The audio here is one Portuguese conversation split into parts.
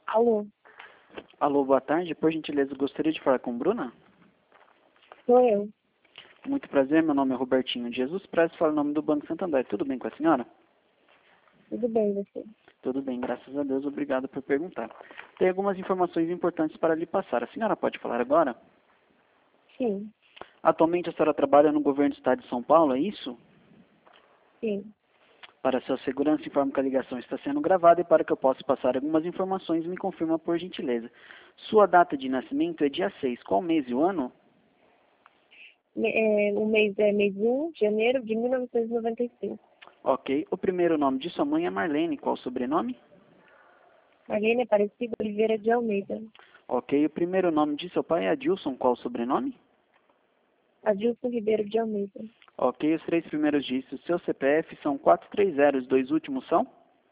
Alô, Alô, boa tarde. Por gentileza, gostaria de falar com Bruna? sou eu. Muito prazer, meu nome é Robertinho de Jesus Prestes, falo em nome do Banco Santander. Tudo bem com a senhora? Tudo bem, você? Tudo bem, graças a Deus. Obrigado por perguntar. Tem algumas informações importantes para lhe passar. A senhora pode falar agora? Sim, Atualmente a senhora trabalha no governo do estado de São Paulo, é isso? sim. Para sua segurança, informo que a ligação está sendo gravada e para que eu possa passar algumas informações, me confirma por gentileza. Sua data de nascimento é dia 6. Qual mês e o ano? O mês é mês 1 de janeiro de 1995. Ok. O primeiro nome de sua mãe é Marlene. Qual o sobrenome? Marlene Aparecida Oliveira de Almeida. Ok. O primeiro nome de seu pai é Adilson. Qual o sobrenome? Adilson Ribeiro de Almeida. Ok. Os três primeiros dígitos do seu CPF são 430. Os dois últimos são?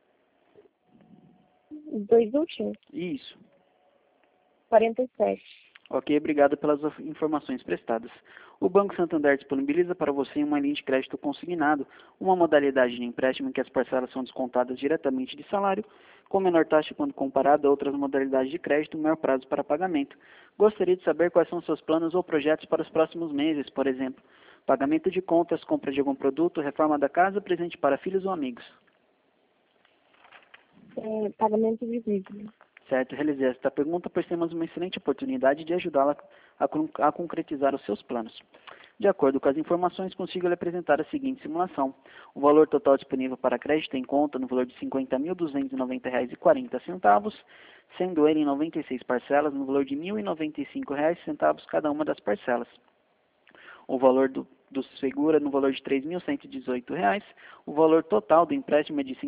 Os dois últimos, Isso. 47. Ok, obrigado pelas informações prestadas. O Banco Santander disponibiliza para você uma linha de crédito consignado, uma modalidade de empréstimo em que as parcelas são descontadas diretamente de salário, com menor taxa quando comparado a outras modalidades de crédito, maior prazo para pagamento. Gostaria de saber quais são seus planos ou projetos para os próximos meses, por exemplo, pagamento de contas, compra de algum produto, reforma da casa, presente para filhos ou amigos. Pagamento de dívida. Certo, realizei esta pergunta, pois temos uma excelente oportunidade de ajudá-la a concretizar os seus planos. De acordo com as informações, consigo lhe apresentar a seguinte simulação. O valor total disponível para crédito em conta no valor de R$ 50.290,40, sendo ele em 96 parcelas no valor de R$ 1.095 cada uma das parcelas. O valor do seguro é no valor de R$ 3.118, o valor total do empréstimo é de R$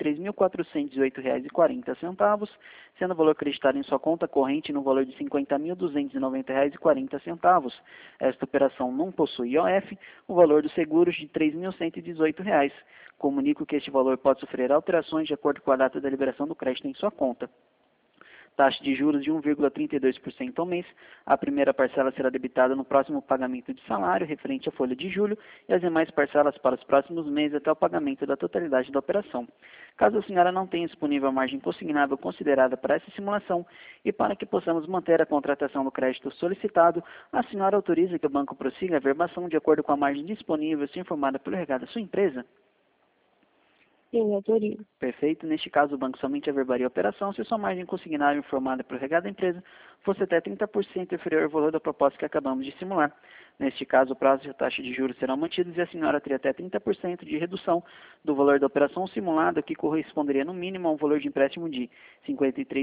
53.418,40, sendo o valor acreditado em sua conta corrente no valor de R$ 50.290,40. Esta operação não possui IOF, o valor dos seguros de R$ 3.118. Comunico que este valor pode sofrer alterações de acordo com a data da liberação do crédito em sua conta. Taxa de juros de 1,32% ao mês. A primeira parcela será debitada no próximo pagamento de salário, referente à folha de julho, e as demais parcelas para os próximos meses até o pagamento da totalidade da operação. Caso a senhora não tenha disponível a margem consignável considerada para essa simulação e para que possamos manter a contratação do crédito solicitado, a senhora autoriza que o banco prossiga a verbação de acordo com a margem disponível, se informada pelo regado da sua empresa? Sim, autorizo. Perfeito. Neste caso, o banco somente averbaria a operação se sua margem consignável informada pelo regado da empresa fosse até 30% inferior ao valor da proposta que acabamos de simular. Neste caso, o prazo e a taxa de juros serão mantidos e a senhora teria até 30% de redução do valor da operação simulada, que corresponderia no mínimo a um valor de empréstimo de R$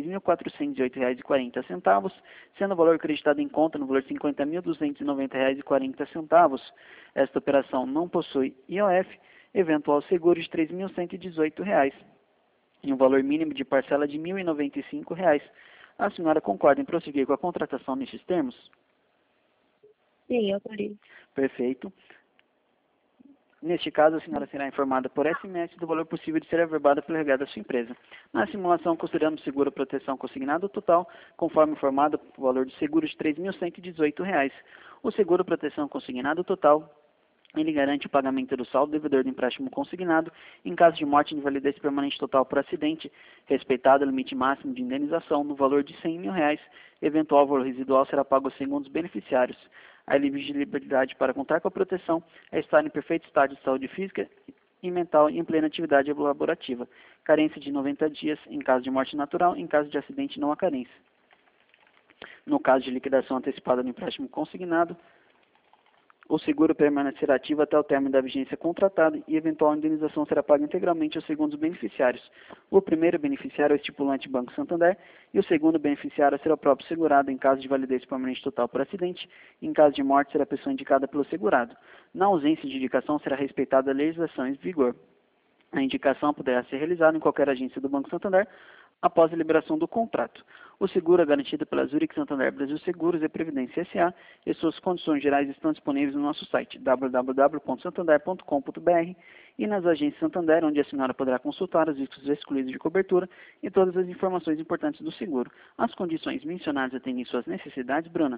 53.408,40, sendo o valor acreditado em conta no valor de R$ 50.290,40. Esta operação não possui IOF, eventual seguro de R$ 3.118 e um valor mínimo de parcela de R$ 1.095. A senhora concorda em prosseguir com a contratação nestes termos? Sim, autorizo. Perfeito. Neste caso, a senhora será informada por SMS do valor possível de ser averbado pelo regado da sua empresa. Na simulação, consideramos seguro proteção consignado total, conforme informado, o valor de seguro de R$ 3.118. O seguro proteção consignado total, ele garante o pagamento do saldo devedor do empréstimo consignado em caso de morte e invalidez permanente total por acidente, respeitado o limite máximo de indenização no valor de R$ 100 mil. Eventual valor residual será pago aos segundos beneficiários. A elegibilidade para contar com a proteção é estar em perfeito estado de saúde física e mental e em plena atividade laborativa. Carência de 90 dias em caso de morte natural, em caso de acidente não há carência. No caso de liquidação antecipada do empréstimo consignado, o seguro permanecerá ativo até o término da vigência contratada e eventual indenização será paga integralmente aos segundos beneficiários. O primeiro beneficiário é o estipulante Banco Santander e o segundo beneficiário será o próprio segurado em caso de validez permanente total por acidente. Em caso de morte, será a pessoa indicada pelo segurado. Na ausência de indicação, será respeitada a legislação em vigor. A indicação poderá ser realizada em qualquer agência do Banco Santander após a liberação do contrato. O seguro é garantido pela Zurich Santander Brasil Seguros e Previdência S.A. e suas condições gerais estão disponíveis no nosso site www.santander.com.br e nas agências Santander, onde a senhora poderá consultar os riscos excluídos de cobertura e todas as informações importantes do seguro. As condições mencionadas atendem suas necessidades, Bruna?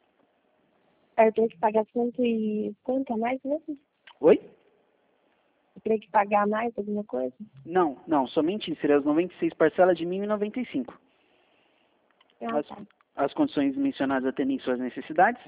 Aí eu tenho que pagar quanto a mais mesmo? Oi? Eu teria que pagar mais alguma coisa? Não, somente isso. Seria as 96 parcelas de R$ 1.095. Ah, tá. As condições mencionadas atendem suas necessidades?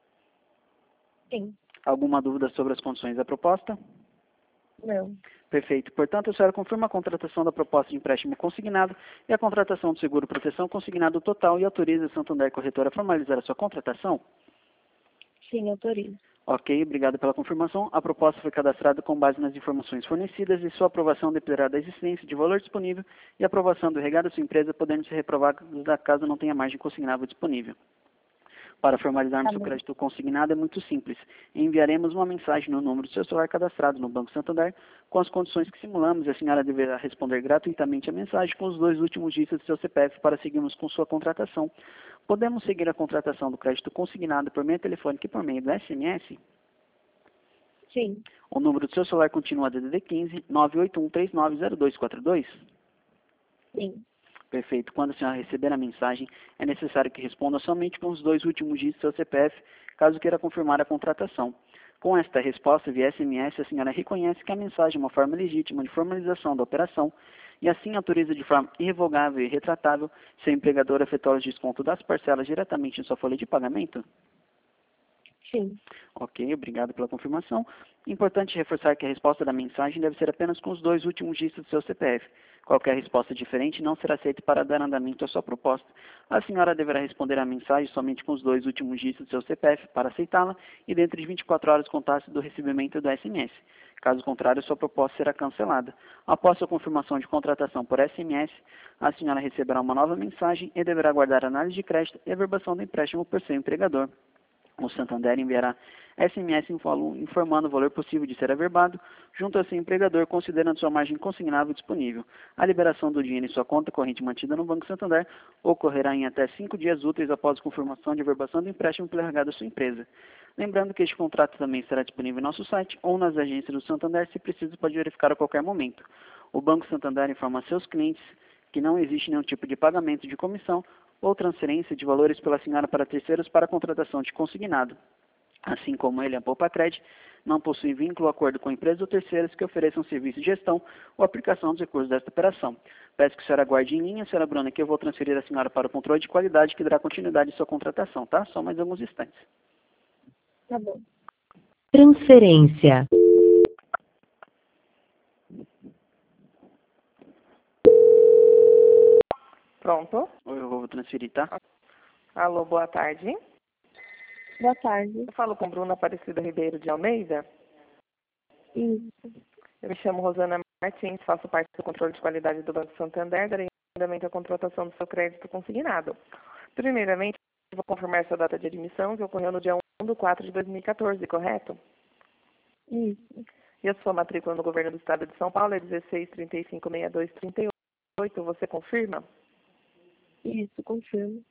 Sim. Alguma dúvida sobre as condições da proposta? Não. Perfeito. Portanto, a senhora confirma a contratação da proposta de empréstimo consignado e a contratação do seguro proteção consignado total e autoriza a Santander Corretora a formalizar a sua contratação? Sim, autorizo. Ok, obrigado pela confirmação. A proposta foi cadastrada com base nas informações fornecidas e sua aprovação dependerá da existência de valor disponível e aprovação do regado da sua empresa, podendo ser reprovada caso não tenha margem consignável disponível. Para formalizarmos o crédito consignado é muito simples. Enviaremos uma mensagem no número do seu celular cadastrado no Banco Santander com as condições que simulamos e a senhora deverá responder gratuitamente a mensagem com os 2 últimos dígitos do seu CPF para seguirmos com sua contratação. Podemos seguir a contratação do crédito consignado por meio telefônico e por meio do SMS? Sim. O número do seu celular continua DDD 15 981390242? Sim. Perfeito. Quando a senhora receber a mensagem, é necessário que responda somente com os 2 últimos dígitos do seu CPF, caso queira confirmar a contratação. Com esta resposta via SMS, a senhora reconhece que a mensagem é uma forma legítima de formalização da operação e assim autoriza de forma irrevogável e retratável seu empregador a efetuar o desconto das parcelas diretamente em sua folha de pagamento? Sim. Ok, obrigado pela confirmação. Importante reforçar que a resposta da mensagem deve ser apenas com os 2 últimos dígitos do seu CPF. Qualquer resposta diferente não será aceita para dar andamento à sua proposta. A senhora deverá responder à mensagem somente com os 2 últimos dígitos do seu CPF para aceitá-la e dentro de 24 horas contar-se do recebimento do SMS. Caso contrário, sua proposta será cancelada. Após sua confirmação de contratação por SMS, a senhora receberá uma nova mensagem e deverá aguardar a análise de crédito e a verbação do empréstimo por seu empregador. O Santander enviará SMS informando o valor possível de ser averbado, junto ao seu empregador, considerando sua margem consignável disponível. A liberação do dinheiro em sua conta corrente mantida no Banco Santander ocorrerá em até 5 dias úteis após a confirmação de averbação do empréstimo pelo RH da sua empresa. Lembrando que este contrato também estará disponível em nosso site ou nas agências do Santander, se preciso pode verificar a qualquer momento. O Banco Santander informa a seus clientes que não existe nenhum tipo de pagamento de comissão ou transferência de valores pela senhora para terceiros para a contratação de consignado. Assim como ele, a Poupa-Cred não possui vínculo ou acordo com empresas ou terceiras que ofereçam serviço de gestão ou aplicação dos recursos desta operação. Peço que a senhora aguarde em linha, senhora Bruna, que eu vou transferir a senhora para o controle de qualidade que dará continuidade à sua contratação, tá? Só mais alguns instantes. Tá bom. Transferência. Pronto. Eu vou transferir, tá? Alô, boa tarde. Boa tarde. Eu falo com Bruna Aparecida Ribeiro de Almeida. Isso. Eu me chamo Rosana Martins, faço parte do controle de qualidade do Banco Santander, darei andamento à contratação do seu crédito consignado. Primeiramente, eu vou confirmar sua data de admissão, que ocorreu no dia 1/4/2014, correto? Isso. E a sua matrícula no governo do estado de São Paulo é 16356238, você confirma? Isso, confirmo.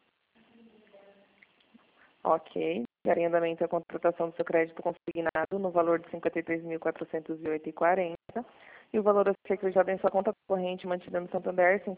Ok. Darei andamento à contratação do seu crédito consignado no valor de R$ 53.408,40 e o valor a ser acreditado em sua conta corrente mantida no Santander R$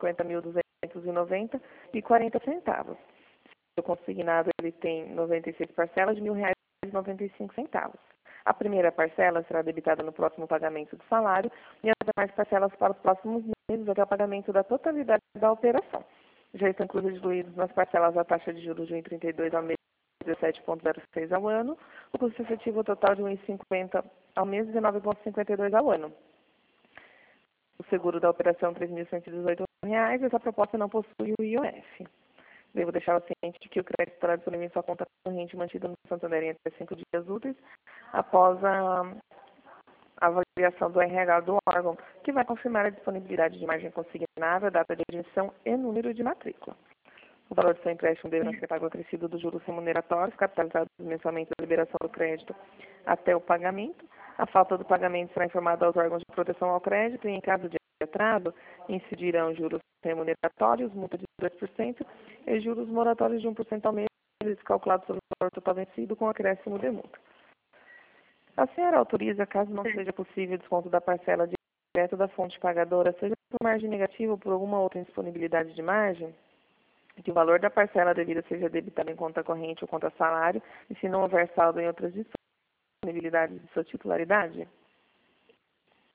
50.290,40. O consignado ele tem 96 parcelas de R$ 1.000,95. A primeira parcela será debitada no próximo pagamento do salário e as demais parcelas para os próximos meses até o pagamento da totalidade da operação. Já estão incluídos nas parcelas a taxa de juros de 1,32 ao mês, 17,06 ao ano, o custo efetivo total de 1,50 ao mês e 19,52 ao ano. O seguro da operação R$ 3.118, essa proposta não possui o IOF. Devo deixar o ciente de que o crédito estará disponível em sua conta corrente mantida no Santander em até 5 dias úteis, após a avaliação do RH do órgão, que vai confirmar a disponibilidade de margem consignada, data de admissão e número de matrícula. O valor do seu empréstimo deverá ser pago acrescido dos juros remuneratórios, capitalizados mensalmente da liberação do crédito até o pagamento. A falta do pagamento será informada aos órgãos de proteção ao crédito e, em caso de atraso, incidirão juros remuneratórios, multa de 2% e juros moratórios de 1% ao mês, calculados sobre o valor total vencido com acréscimo de multa. A senhora autoriza, caso não seja possível o desconto da parcela direto da fonte pagadora, seja por margem negativa ou por alguma outra indisponibilidade de margem, que o valor da parcela devida seja debitado em conta corrente ou conta salário, e se não houver saldo em outras disponibilidades de sua titularidade?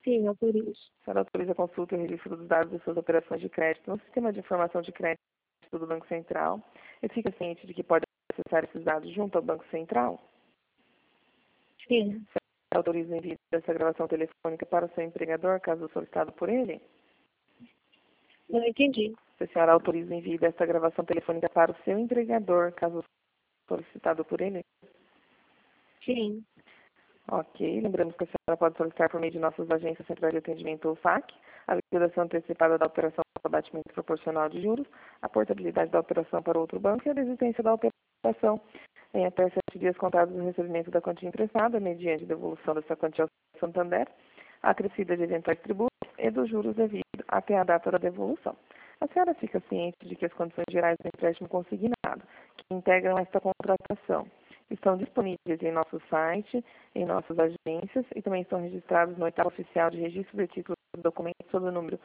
Sim, autorizo. A senhora autoriza a consulta e o registro dos dados das suas operações de crédito no sistema de informação de crédito do Banco Central e fica ciente de que pode acessar esses dados junto ao Banco Central? Sim. A senhora autoriza o envio dessa gravação telefônica para o seu empregador, caso solicitado por ele? Não entendi. Se a senhora autoriza o envio dessa gravação telefônica para o seu empregador, caso solicitado por ele? Sim. Ok. Lembramos que a senhora pode solicitar por meio de nossas agências centrais de atendimento ou SAC a liquidação antecipada da operação para abatimento proporcional de juros, a portabilidade da operação para outro banco e a desistência da operação em até 7 dias contados no recebimento da quantia emprestada, mediante devolução dessa quantia ao Santander, a acrescida de eventuais tributos e dos juros devidos até a data da devolução. A senhora fica ciente de que as condições gerais do empréstimo consignado, que integram esta contratação, estão disponíveis em nosso site, em nossas agências e também estão registrados no oitavo oficial de registro de títulos e documentos sob o número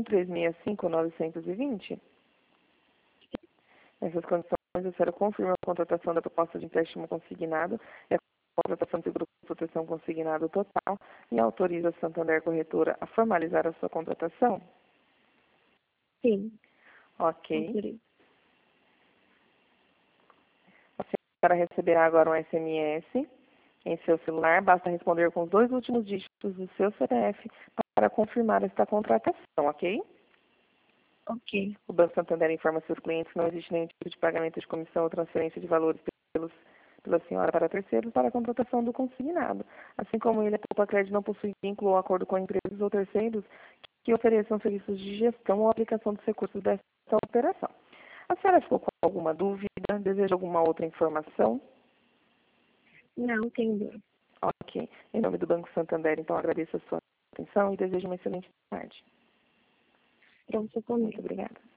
1365920. Nessas condições, a senhora confirma a contratação da proposta de empréstimo consignado e a contratação de seguro de proteção consignado total e autoriza a Santander Corretora a formalizar a sua contratação? Sim. Ok. Autorizo. A senhora receberá agora um SMS em seu celular. Basta responder com os 2 últimos dígitos do seu CPF para confirmar esta contratação, ok? Ok. O Banco Santander informa seus clientes que não existe nenhum tipo de pagamento de comissão ou transferência de valores pela senhora para terceiros para a contratação do consignado. Assim como ele, a Poupa Crédito não possui vínculo ou acordo com empresas ou terceiros que ofereçam serviços de gestão ou aplicação dos recursos desta operação. A senhora ficou com alguma dúvida? Deseja alguma outra informação? Não, tenho. Ok. Em nome do Banco Santander, então, agradeço a sua atenção e desejo uma excelente tarde. Pronto, comigo. Muito obrigada.